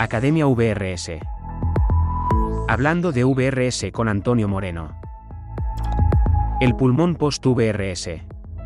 Academia VRS. Hablando de VRS con Antonio Moreno. El pulmón post-VRS.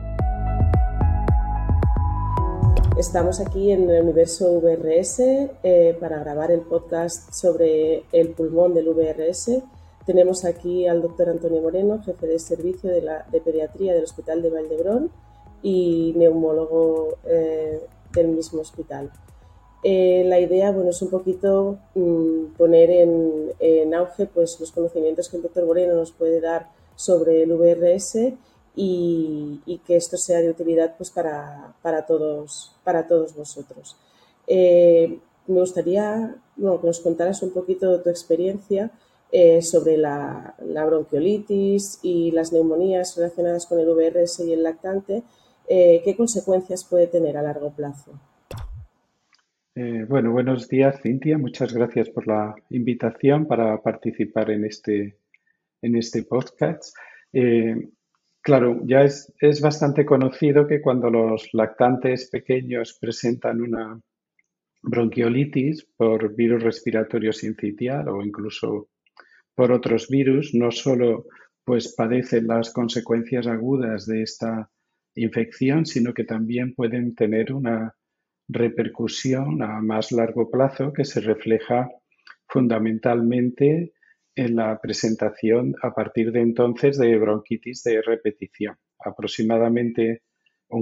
Estamos aquí en el universo VRS para grabar el podcast sobre el pulmón del VRS. Tenemos aquí al doctor Antonio Moreno, jefe de servicio de pediatría del Hospital de Vall d'Hebron y neumólogo del mismo hospital. La idea es un poquito poner en auge pues, los conocimientos que el doctor Moreno nos puede dar sobre el VRS y que esto sea de utilidad pues, para todos vosotros. Me gustaría que nos contaras un poquito tu experiencia sobre la bronquiolitis y las neumonías relacionadas con el VRS y el lactante. ¿Qué consecuencias puede tener a largo plazo? Buenos días, Cintia. Muchas gracias por la invitación para participar en este podcast. Claro, ya es bastante conocido que cuando los lactantes pequeños presentan una bronquiolitis por virus respiratorio sincitial o incluso por otros virus, no solo pues padecen las consecuencias agudas de esta infección, sino que también pueden tener una repercusión a más largo plazo que se refleja fundamentalmente en la presentación a partir de entonces de bronquitis de repetición. Aproximadamente un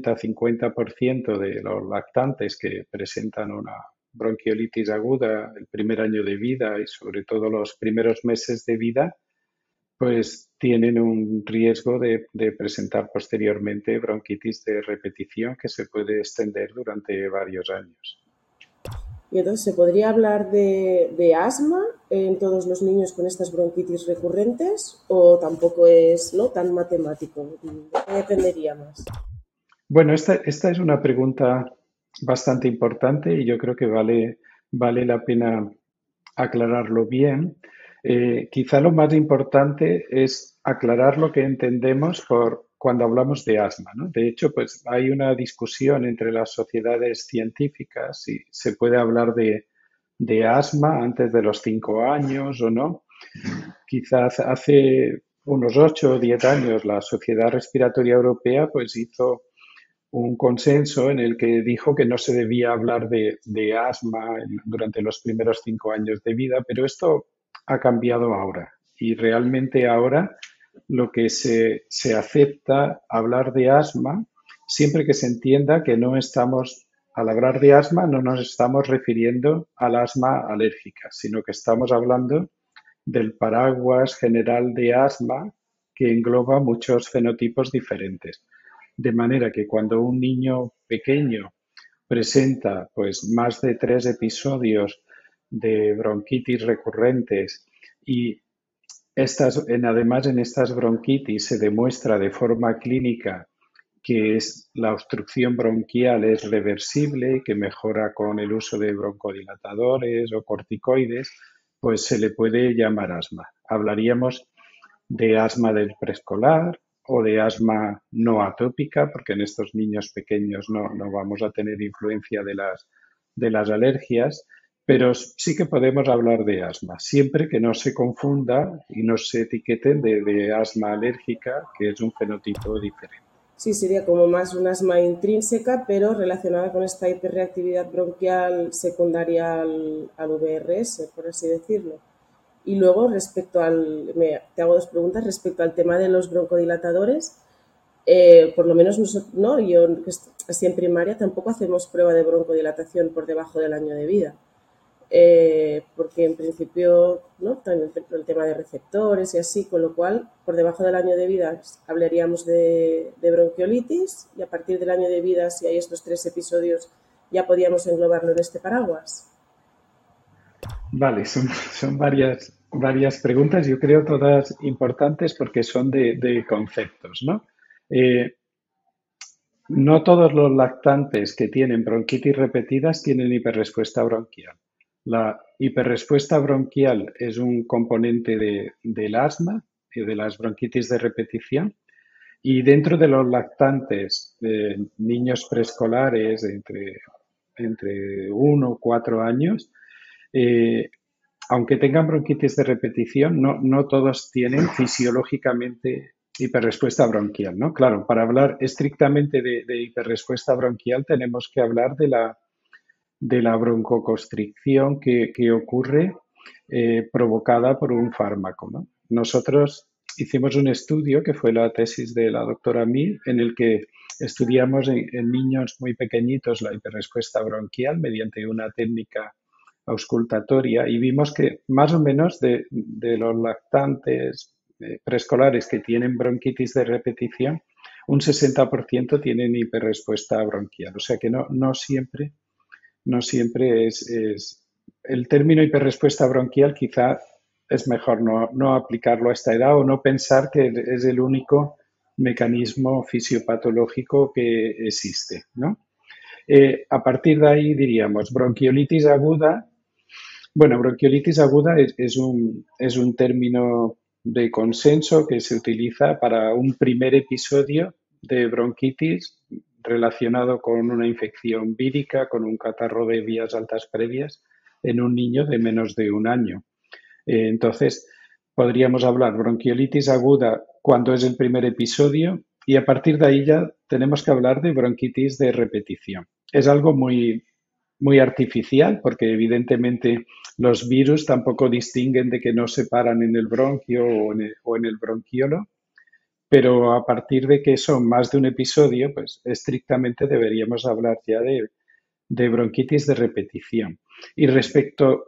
40-50% de los lactantes que presentan una bronquiolitis aguda el primer año de vida y sobre todo los primeros meses de vida, pues tienen un riesgo de presentar posteriormente bronquitis de repetición que se puede extender durante varios años. Y entonces, ¿se podría hablar de asma en todos los niños con estas bronquitis recurrentes o tampoco es tan matemático? ¿De qué dependería más? Bueno, esta es una pregunta bastante importante y yo creo que vale la pena aclararlo bien. Quizá lo más importante es aclarar lo que entendemos por cuando hablamos de asma, ¿no? De hecho, pues hay una discusión entre las sociedades científicas si se puede hablar de asma antes de los 5 años o no. Quizás hace unos 8 o 10 años la Sociedad Respiratoria Europea pues hizo un consenso en el que dijo que no se debía hablar de asma durante los primeros 5 años de vida, pero esto ha cambiado ahora y realmente ahora lo que se acepta hablar de asma siempre que se entienda que no estamos, al hablar de asma, no nos estamos refiriendo al asma alérgica, sino que estamos hablando del paraguas general de asma que engloba muchos fenotipos diferentes. De manera que cuando un niño pequeño presenta pues más de 3 episodios de bronquitis recurrentes y además en estas bronquitis se demuestra de forma clínica que la obstrucción bronquial es reversible y que mejora con el uso de broncodilatadores o corticoides, pues se le puede llamar asma. Hablaríamos de asma del preescolar o de asma no atópica, porque en estos niños pequeños no vamos a tener influencia de las alergias, pero sí que podemos hablar de asma, siempre que no se confunda y no se etiqueten de asma alérgica, que es un fenotipo diferente. Sí, sería como más un asma intrínseca, pero relacionada con esta hiperreactividad bronquial secundaria al VRS, por así decirlo. Y luego, te hago dos preguntas respecto al tema de los broncodilatadores. Por lo menos yo que estoy en primaria tampoco hacemos prueba de broncodilatación por debajo del año de vida. Porque en principio, también el tema de receptores y así, con lo cual, por debajo del año de vida hablaríamos de bronquiolitis y a partir del año de vida, si hay estos 3 episodios, ya podríamos englobarlo en este paraguas. Vale, son varias preguntas, yo creo todas importantes porque son de conceptos, ¿no? No todos los lactantes que tienen bronquitis repetidas tienen hiperrespuesta bronquial. La hiperrespuesta bronquial es un componente del asma y de las bronquitis de repetición. Y dentro de los lactantes, niños preescolares entre 1 y 4 años, eh, aunque tengan bronquitis de repetición, no todos tienen fisiológicamente hiperrespuesta bronquial, ¿no? Claro, para hablar estrictamente de hiperrespuesta bronquial tenemos que hablar de la broncoconstricción que ocurre provocada por un fármaco, ¿no? Nosotros hicimos un estudio que fue la tesis de la doctora Mir, en el que estudiamos en niños muy pequeñitos la hiperrespuesta bronquial mediante una técnica auscultatoria y vimos que más o menos de los lactantes preescolares que tienen bronquitis de repetición, un 60% tienen hiperrespuesta bronquial. O sea que no siempre es el término hiperrespuesta bronquial, quizá es mejor no aplicarlo a esta edad o no pensar que es el único mecanismo fisiopatológico que existe, ¿no? A partir de ahí diríamos bronquiolitis aguda. Bueno, bronquiolitis aguda es un término de consenso que se utiliza para un primer episodio de bronquitis relacionado con una infección vírica, con un catarro de vías altas previas en un niño de menos de un año. Entonces, podríamos hablar bronquiolitis aguda cuando es el primer episodio y a partir de ahí ya tenemos que hablar de bronquitis de repetición. Es algo muy, muy artificial porque evidentemente los virus tampoco distinguen de que no se paran en el bronquio o en el bronquiolo, pero a partir de que son más de un episodio, pues estrictamente deberíamos hablar ya de bronquitis de repetición. Y respecto,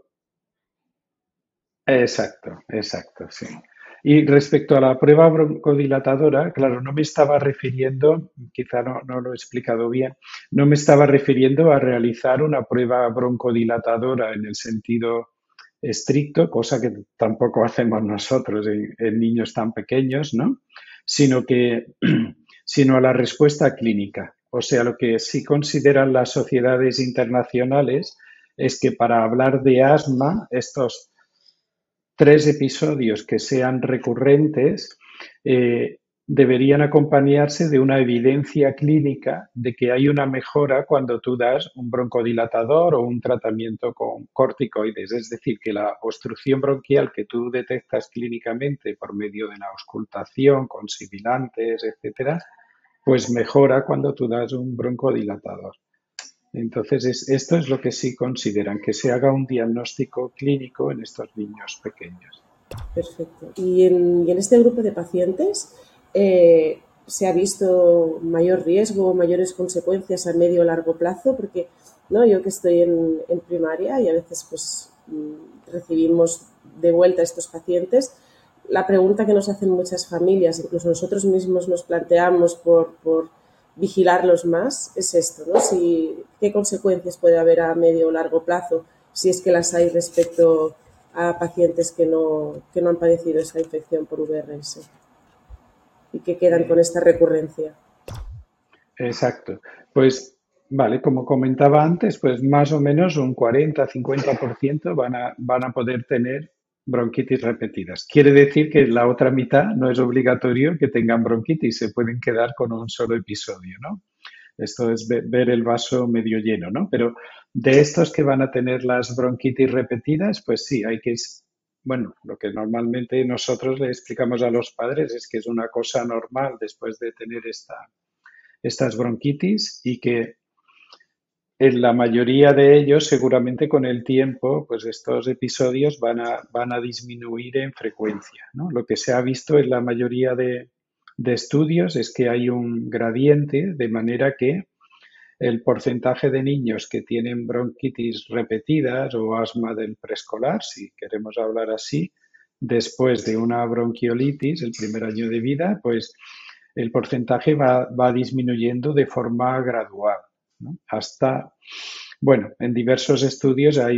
exacto, exacto, sí. Y respecto a la prueba broncodilatadora, claro, no me estaba refiriendo, quizá no lo he explicado bien, no me estaba refiriendo a realizar una prueba broncodilatadora en el sentido estricto, cosa que tampoco hacemos nosotros en niños tan pequeños, ¿no? Sino que, sino a la respuesta clínica. O sea, lo que sí consideran las sociedades internacionales es que para hablar de asma, estos 3 episodios que sean recurrentes deberían acompañarse de una evidencia clínica de que hay una mejora cuando tú das un broncodilatador o un tratamiento con corticoides. Es decir, que la obstrucción bronquial que tú detectas clínicamente por medio de la auscultación con sibilantes, etcétera, pues mejora cuando tú das un broncodilatador. Entonces, esto es lo que sí consideran, que se haga un diagnóstico clínico en estos niños pequeños. Perfecto. Y en este grupo de pacientes se ha visto mayor riesgo, mayores consecuencias a medio o largo plazo, porque ¿no? Yo que estoy en primaria y a veces pues recibimos de vuelta a estos pacientes, la pregunta que nos hacen muchas familias, incluso nosotros mismos nos planteamos por vigilarlos más, es esto, ¿no? ¿Qué consecuencias puede haber a medio o largo plazo, si es que las hay respecto a pacientes que no han padecido esa infección por VRS y que quedan con esta recurrencia? Exacto. Pues vale, como comentaba antes, pues más o menos un 40-50% van a poder tener bronquitis repetidas. Quiere decir que la otra mitad no es obligatorio que tengan bronquitis, se pueden quedar con un solo episodio, ¿no? Esto es ver el vaso medio lleno, ¿no? Pero de estos que van a tener las bronquitis repetidas, pues sí, bueno, lo que normalmente nosotros le explicamos a los padres es que es una cosa normal después de tener estas bronquitis y que en la mayoría de ellos, seguramente con el tiempo, pues estos episodios van a disminuir en frecuencia, ¿no? Lo que se ha visto en la mayoría de estudios es que hay un gradiente, de manera que el porcentaje de niños que tienen bronquitis repetidas o asma del preescolar, si queremos hablar así, después de una bronquiolitis, el primer año de vida, pues el porcentaje va disminuyendo de forma gradual, ¿no? Bueno, en diversos estudios hay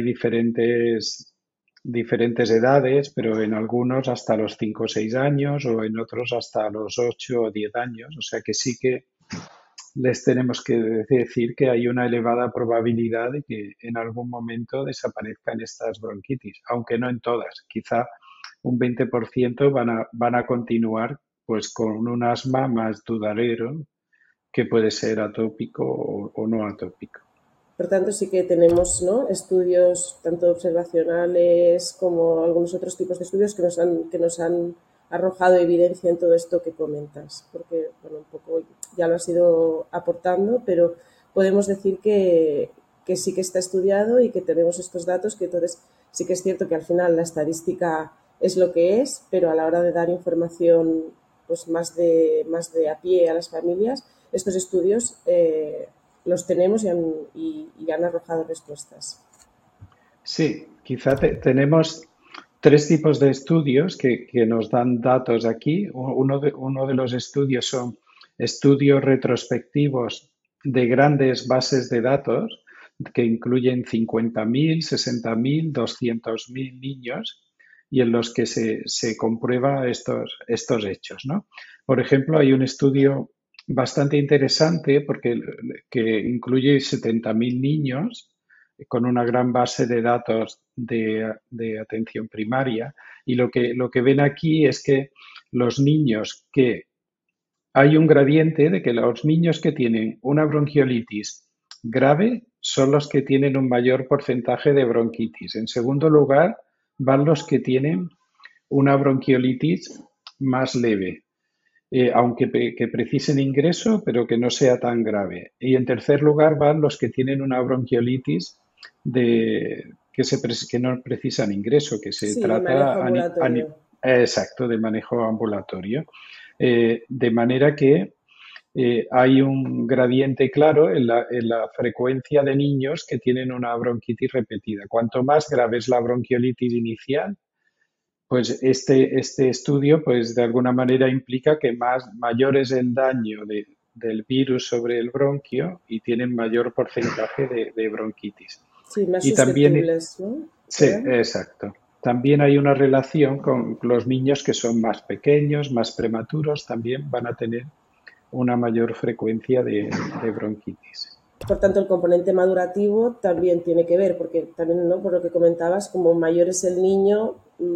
diferentes edades, pero en algunos hasta los 5 o 6 años o en otros hasta los 8 o 10 años. O sea que sí que les tenemos que decir que hay una elevada probabilidad de que en algún momento desaparezcan estas bronquitis, aunque no en todas. Quizá un 20% van a continuar pues con un asma más duradero que puede ser atópico o no atópico. Por tanto, sí que tenemos, ¿no?, estudios tanto observacionales como algunos otros tipos de estudios que nos han arrojado evidencia en todo esto que comentas, porque bueno, un poco ya lo has ido aportando, pero podemos decir que sí que está estudiado y que tenemos estos datos, que entonces sí que es cierto que al final la estadística es lo que es, pero a la hora de dar información pues más de a pie a las familias, estos estudios los tenemos y han arrojado respuestas. Sí, quizá tenemos tres tipos de estudios que nos dan datos aquí. Uno de los estudios son estudios retrospectivos de grandes bases de datos que incluyen 50.000, 60.000, 200.000 niños y en los que se comprueba estos hechos, ¿no? Por ejemplo, hay un estudio bastante interesante que incluye 70.000 niños con una gran base de datos de atención primaria. Y lo que ven aquí es que los niños que hay un gradiente de que los niños que tienen una bronquiolitis grave son los que tienen un mayor porcentaje de bronquitis. En segundo lugar, van los que tienen una bronquiolitis más leve, que precisen ingreso, pero que no sea tan grave. Y en tercer lugar van los que tienen una bronquiolitis que no precisan ingreso, que se Sí, de manejo trata ambulatorio. exacto, de manejo ambulatorio. De manera que hay un gradiente claro en la frecuencia de niños que tienen una bronquitis repetida. Cuanto más grave es la bronquiolitis inicial, pues este estudio, pues de alguna manera implica que mayor es el daño del virus sobre el bronquio y tienen mayor porcentaje de bronquitis. Sí, más Y también, susceptibles, ¿no? sí, ¿Eran? exacto. También hay una relación con los niños que son más pequeños, más prematuros, también van a tener una mayor frecuencia de bronquitis. Por tanto, el componente madurativo también tiene que ver, porque también, ¿no?, por lo que comentabas, como mayor es el niño,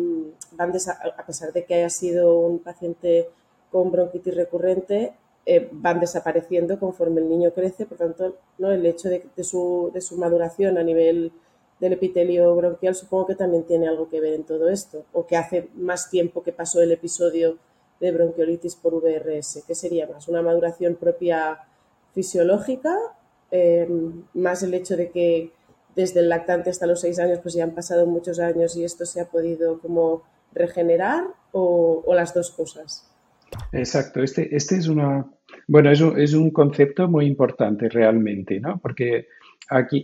a pesar de que haya sido un paciente con bronquitis recurrente, van desapareciendo conforme el niño crece. Por tanto, ¿no?, el hecho de su maduración a nivel del epitelio bronquial supongo que también tiene algo que ver en todo esto, o que hace más tiempo que pasó el episodio de bronquiolitis por VRS. ¿Qué sería más? ¿Una maduración propia fisiológica, eh, más el hecho de que desde el lactante hasta los 6 años pues ya han pasado muchos años y esto se ha podido como regenerar, o las dos cosas? Exacto, este es bueno, es un concepto muy importante realmente, ¿no? Porque aquí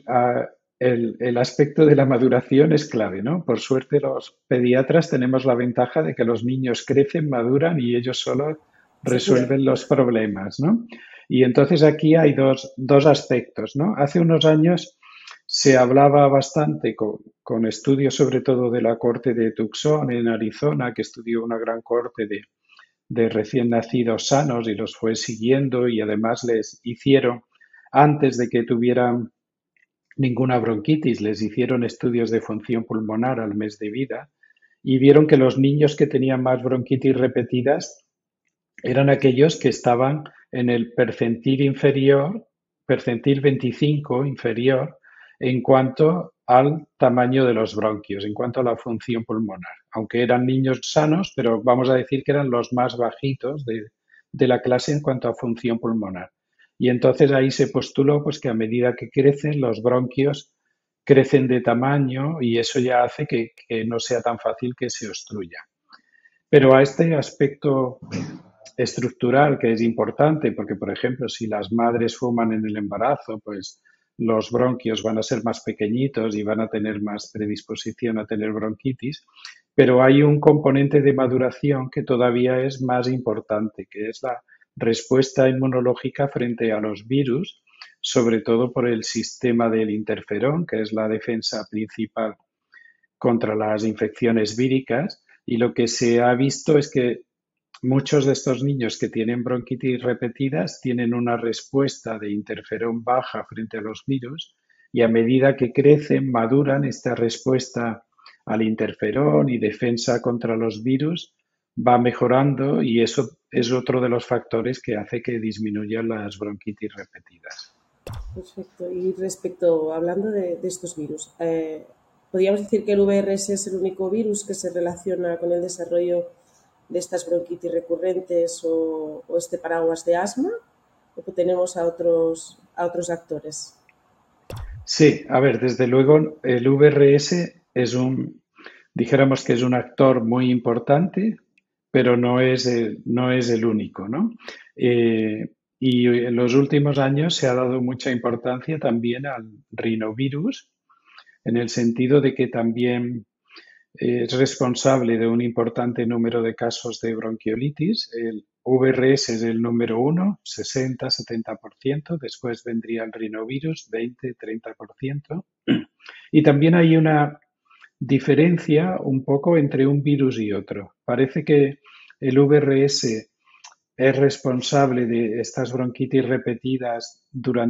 el aspecto de la maduración es clave, ¿no? Por suerte los pediatras tenemos la ventaja de que los niños crecen, maduran y ellos solos Sí, resuelven los problemas, ¿no? Y entonces aquí hay dos aspectos, ¿no? Hace unos años se hablaba bastante con estudios sobre todo de la corte de Tucson en Arizona, que estudió una gran corte de recién nacidos sanos y los fue siguiendo y además les hicieron, antes de que tuvieran ninguna bronquitis, les hicieron estudios de función pulmonar al mes de vida y vieron que los niños que tenían más bronquitis repetidas eran aquellos que estaban en el percentil inferior, percentil 25 inferior, en cuanto al tamaño de los bronquios, en cuanto a la función pulmonar. Aunque eran niños sanos, pero vamos a decir que eran los más bajitos de la clase en cuanto a función pulmonar. Y entonces ahí se postuló pues, que a medida que crecen, los bronquios crecen de tamaño y eso ya hace que no sea tan fácil que se obstruya. Pero a este aspecto estructural que es importante, porque por ejemplo, si las madres fuman en el embarazo, pues los bronquios van a ser más pequeñitos y van a tener más predisposición a tener bronquitis, pero hay un componente de maduración que todavía es más importante, que es la respuesta inmunológica frente a los virus, sobre todo por el sistema del interferón, que es la defensa principal contra las infecciones víricas, y lo que se ha visto es que muchos de estos niños que tienen bronquitis repetidas tienen una respuesta de interferón baja frente a los virus y a medida que crecen, maduran, esta respuesta al interferón y defensa contra los virus va mejorando y eso es otro de los factores que hace que disminuyan las bronquitis repetidas. Perfecto. Y respecto, hablando de estos virus, ¿podríamos decir que el VRS es el único virus que se relaciona con el desarrollo de estas bronquitis recurrentes o este paraguas de asma? ¿O que tenemos a otros actores? Sí, a ver, desde luego el VRS dijéramos que es un actor muy importante, pero no es el único, ¿no? Y en los últimos años se ha dado mucha importancia también al rinovirus, en el sentido de que también es responsable de un importante número de casos de bronquiolitis. El VRS es el número uno, 60-70%. Después vendría el rinovirus, 20-30%. Y también hay una diferencia un poco entre un virus y otro. Parece que el VRS es responsable de estas bronquitis repetidas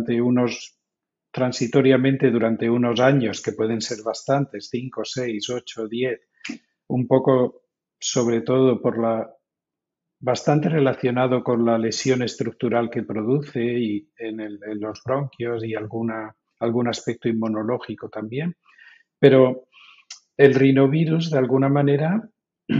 transitoriamente durante unos años, que pueden ser bastantes, 5, 6, 8, 10, un poco sobre todo bastante relacionado con la lesión estructural que produce y en los bronquios y algún aspecto inmunológico también. Pero el rinovirus, de alguna manera,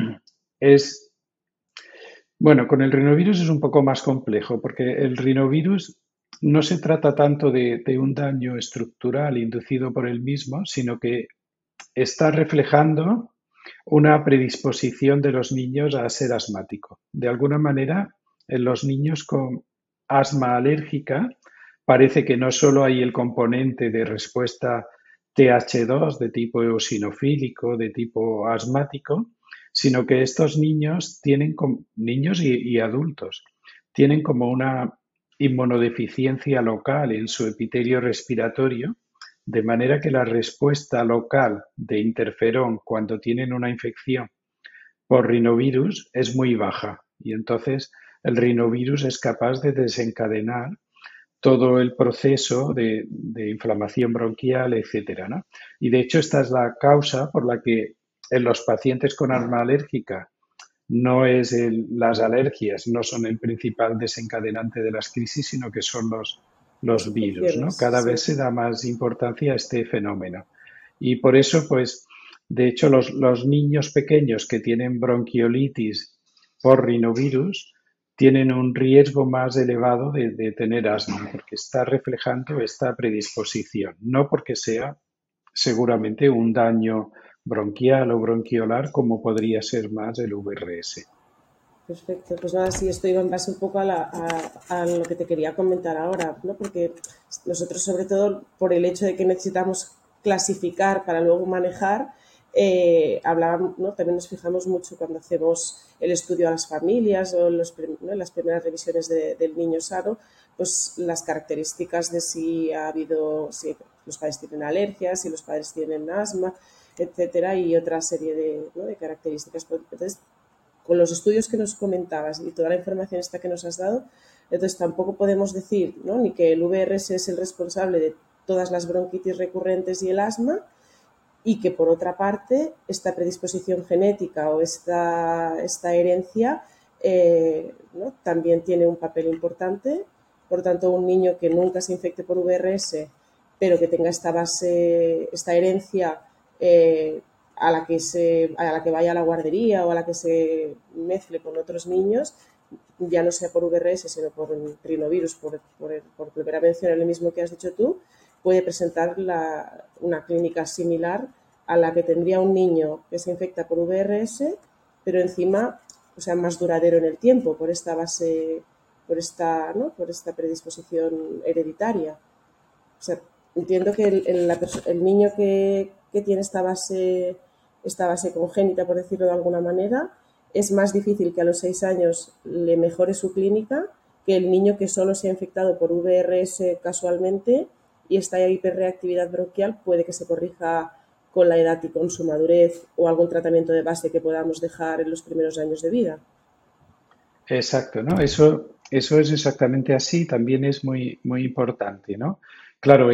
es, bueno, con el rinovirus es un poco más complejo, porque el rinovirus no se trata tanto de un daño estructural inducido por el mismo, sino que está reflejando una predisposición de los niños a ser asmático. De alguna manera, en los niños con asma alérgica, parece que no solo hay el componente de respuesta TH2 de tipo eosinofílico, de tipo asmático, sino que estos niños niños y adultos, tienen como una inmunodeficiencia local en su epitelio respiratorio, de manera que la respuesta local de interferón cuando tienen una infección por rinovirus es muy baja y entonces el rinovirus es capaz de desencadenar todo el proceso de inflamación bronquial, etcétera, ¿no? Y de hecho esta es la causa por la que en los pacientes con asma alérgica las alergias no son el principal desencadenante de las crisis, sino que son Las los virus, ¿no? infecciones, Cada sí. vez se da más importancia a este fenómeno. Y por eso, pues, de hecho, los niños pequeños que tienen bronquiolitis por rinovirus tienen un riesgo más elevado de tener asma, porque está reflejando esta predisposición, no porque sea seguramente un daño bronquial o bronquiolar como podría ser más el VRS. Perfecto, pues nada, sí, esto iba en base un poco a lo que te quería comentar ahora, ¿no? Porque nosotros, sobre todo, por el hecho de que necesitamos clasificar para luego manejar, hablábamos, ¿no? También nos fijamos mucho cuando hacemos el estudio a las familias o ¿no? Las primeras revisiones del niño sano, pues las características de si ha habido, si los padres tienen alergias, si los padres tienen asma, etcétera, y otra serie ¿no? de características. Entonces, con los estudios que nos comentabas y toda la información esta que nos has dado, entonces tampoco podemos decir, ¿no? Ni que el VRS es el responsable de todas las bronquitis recurrentes y el asma, y que por otra parte esta predisposición genética o esta herencia ¿no? también tiene un papel importante. Por tanto, un niño que nunca se infecte por VRS, pero que tenga esta base, esta herencia eh, a la que vaya a la guardería o a la que se mezcle con otros niños, ya no sea por VRS, sino por rinovirus, por primera mención, el mismo que has dicho tú, puede presentar una clínica similar a la que tendría un niño que se infecta por VRS, pero encima, o sea, más duradero en el tiempo, por esta base, ¿no? Por esta predisposición hereditaria. O sea, entiendo que el niño que tiene esta base congénita, por decirlo de alguna manera, es más difícil que a los 6 años le mejore su clínica que el niño que solo se ha infectado por VRS casualmente y esta hiperreactividad bronquial puede que se corrija con la edad y con su madurez o algún tratamiento de base que podamos dejar en los primeros años de vida. Exacto, ¿no? Eso es exactamente así, también es muy, muy importante, ¿no? Claro,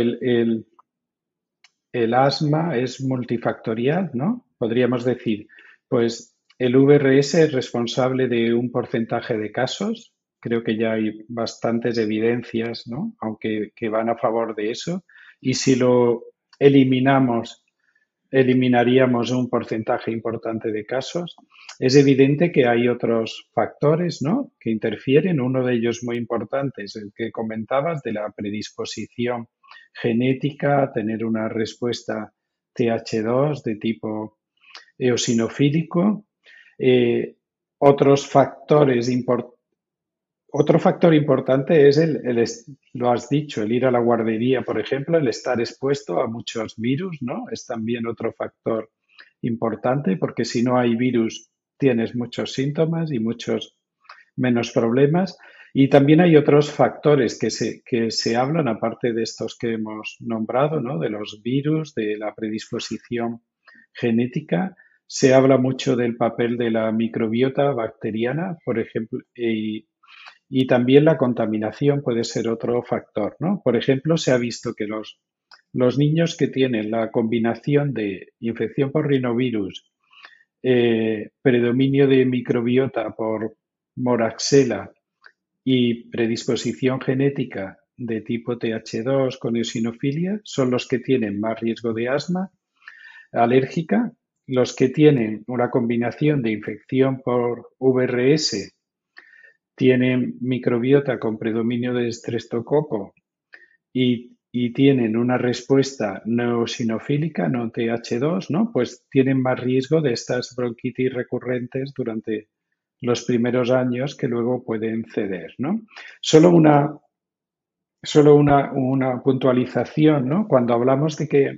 el asma es multifactorial, ¿no? Podríamos decir, pues el VRS es responsable de un porcentaje de casos, creo que ya hay bastantes evidencias, ¿no? Aunque que van a favor de eso. Y si lo eliminamos, eliminaríamos un porcentaje importante de casos. Es evidente que hay otros factores, ¿no?, que interfieren. Uno de ellos muy importante es el que comentabas de la predisposición genética a tener una respuesta TH2 de tipo eosinofílico. Eh, otros factores Otro factor importante es lo has dicho, el ir a la guardería, por ejemplo, el estar expuesto a muchos virus, ¿no? Es también otro factor importante porque si no hay virus tienes muchos síntomas y muchos menos problemas. Y también hay otros factores que se hablan, aparte de estos que hemos nombrado, ¿no?, de los virus, de la predisposición genética. Se habla mucho del papel de la microbiota bacteriana, por ejemplo, y también la contaminación puede ser otro factor, ¿no? Por ejemplo, se ha visto que los niños que tienen la combinación de infección por rinovirus, predominio de microbiota por Moraxella y predisposición genética de tipo TH2 con eosinofilia son los que tienen más riesgo de asma alérgica, los que tienen una combinación de infección por VRS tienen microbiota con predominio de estreptococo y tienen una respuesta no eosinofílica, no TH2, ¿no?, pues tienen más riesgo de estas bronquitis recurrentes durante los primeros años que luego pueden ceder, ¿no? Solo una puntualización, ¿no? Cuando hablamos de que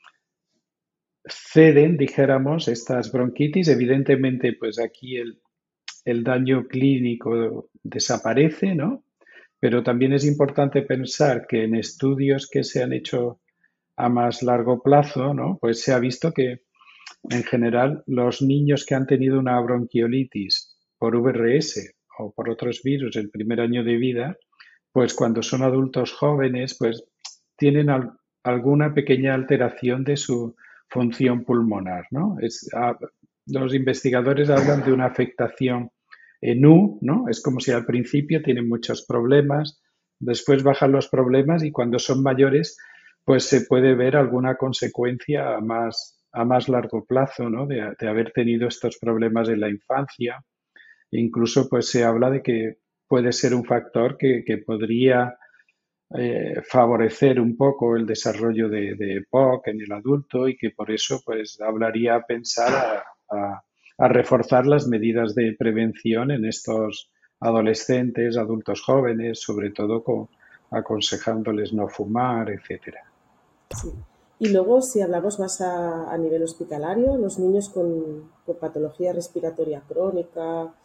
ceden, dijéramos, estas bronquitis, evidentemente, pues aquí el daño clínico desaparece, ¿no? Pero también es importante pensar que en estudios que se han hecho a más largo plazo, ¿no?, pues se ha visto que en general los niños que han tenido una bronquiolitis por VRS o por otros virus el primer año de vida, pues cuando son adultos jóvenes, pues tienen alguna pequeña alteración de su función pulmonar, ¿no? Los investigadores hablan de una afectación en U, ¿no? Es como si al principio tienen muchos problemas, después bajan los problemas y cuando son mayores, pues se puede ver alguna consecuencia a más largo plazo, ¿no?, de haber tenido estos problemas en la infancia. Incluso pues se habla de que puede ser un factor que podría favorecer un poco el desarrollo de EPOC en el adulto y que por eso pues hablaría a pensar a reforzar las medidas de prevención en estos adolescentes, adultos jóvenes, sobre todo aconsejándoles no fumar, etcétera. Sí. Y luego, si hablamos más a nivel hospitalario, los niños con patología respiratoria crónica,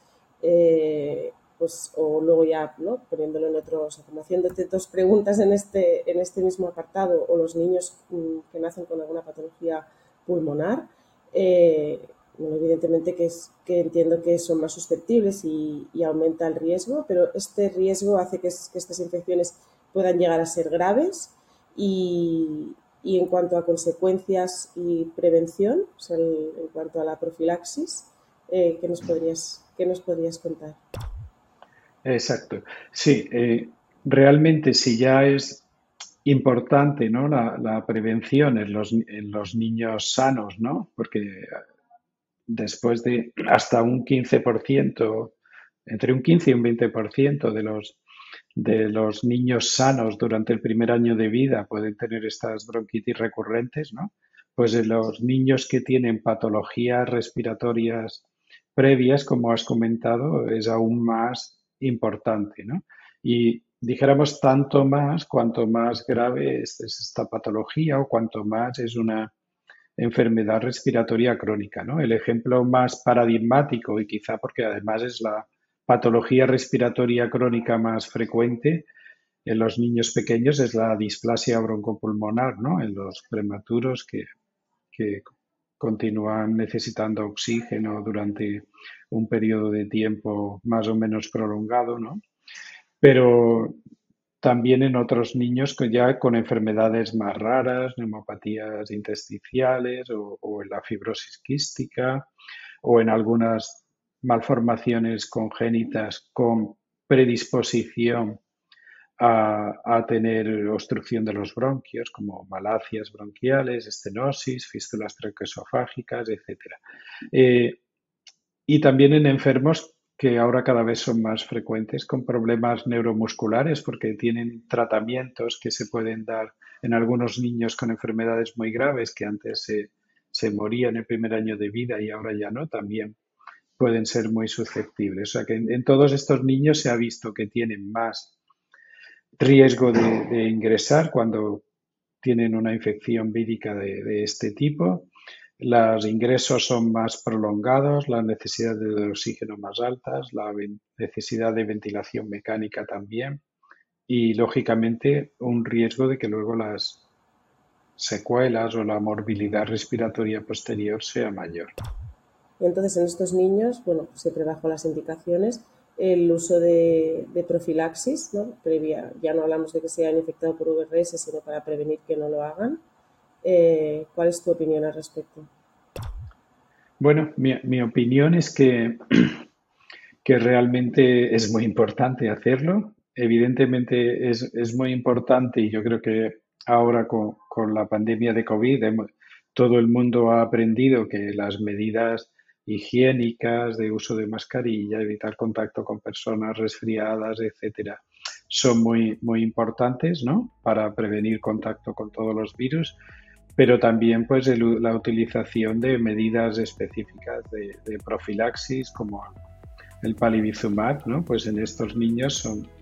pues, o luego ya, ¿no?, poniéndolo en otros, como haciéndote dos preguntas en este mismo apartado, o los niños que nacen con alguna patología pulmonar, bueno, evidentemente que entiendo que son más susceptibles y aumenta el riesgo, pero este riesgo hace que estas infecciones puedan llegar a ser graves y en cuanto a consecuencias y prevención, o sea, en cuanto a la profilaxis, ¿qué nos podrías contar? Exacto. Sí, realmente si ya es importante, ¿no?, la prevención en los niños sanos, ¿no? Porque después de hasta un 15%, entre un 15 y un 20% de los niños sanos durante el primer año de vida pueden tener estas bronquitis recurrentes, ¿no? Pues en los niños que tienen patologías respiratorias previas, como has comentado, es aún más importante, ¿no? Y dijéramos tanto más cuanto más grave es esta patología o cuanto más es una enfermedad respiratoria crónica, ¿no? El ejemplo más paradigmático y quizá porque además es la patología respiratoria crónica más frecuente en los niños pequeños es la displasia broncopulmonar, ¿no? En los prematuros que continúan necesitando oxígeno durante un periodo de tiempo más o menos prolongado, ¿no? Pero también en otros niños ya con enfermedades más raras, neumopatías intersticiales o en la fibrosis quística o en algunas malformaciones congénitas con predisposición a tener obstrucción de los bronquios, como malacias bronquiales, estenosis, fístulas traqueosofágicas, etc. Y también en enfermos que ahora cada vez son más frecuentes con problemas neuromusculares porque tienen tratamientos que se pueden dar en algunos niños con enfermedades muy graves que antes se morían en el primer año de vida y ahora ya no, también pueden ser muy susceptibles. O sea que en todos estos niños se ha visto que tienen más riesgo de ingresar cuando tienen una infección vírica de este tipo. Los ingresos son más prolongados, las necesidades de oxígeno más altas, la necesidad de ventilación mecánica también y, lógicamente, un riesgo de que luego las secuelas o la morbilidad respiratoria posterior sea mayor. Entonces, en estos niños, bueno, siempre bajo las indicaciones, el uso de profilaxis, ¿no? Previa, ya no hablamos de que se hayan infectado por VRS, sino para prevenir que no lo hagan. ¿Cuál es tu opinión al respecto? Bueno, mi opinión es que realmente es muy importante hacerlo. Evidentemente es muy importante y yo creo que ahora con la pandemia de COVID todo el mundo ha aprendido que las medidas higiénicas de uso de mascarilla, evitar contacto con personas resfriadas, etcétera, son muy, muy importantes, ¿no? Para prevenir contacto con todos los virus, pero también pues la utilización de medidas específicas de profilaxis como el palivizumab, ¿no? Pues en estos niños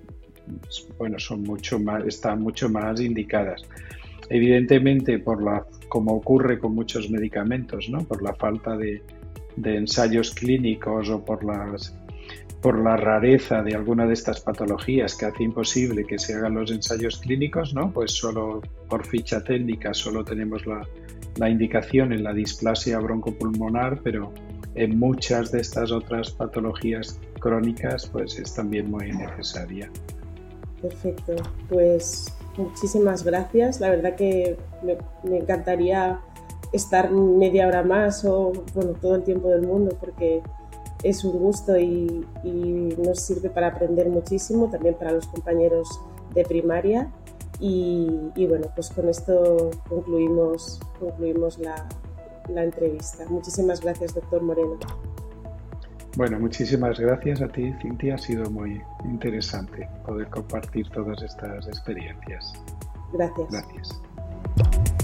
están mucho más indicadas. Evidentemente, como ocurre con muchos medicamentos, ¿no? Por la falta de ensayos clínicos o por la rareza de alguna de estas patologías que hace imposible que se hagan los ensayos clínicos, ¿no? Pues solo por ficha técnica solo tenemos la indicación en la displasia broncopulmonar, pero en muchas de estas otras patologías crónicas pues es también muy necesaria. Perfecto, pues muchísimas gracias. La verdad que me encantaría estar media hora más o bueno, todo el tiempo del mundo porque es un gusto y nos sirve para aprender muchísimo, también para los compañeros de primaria y bueno, pues con esto concluimos la entrevista. Muchísimas gracias, doctor Moreno. Bueno, muchísimas gracias a ti, Cintia. Ha sido muy interesante poder compartir todas estas experiencias. Gracias. Gracias.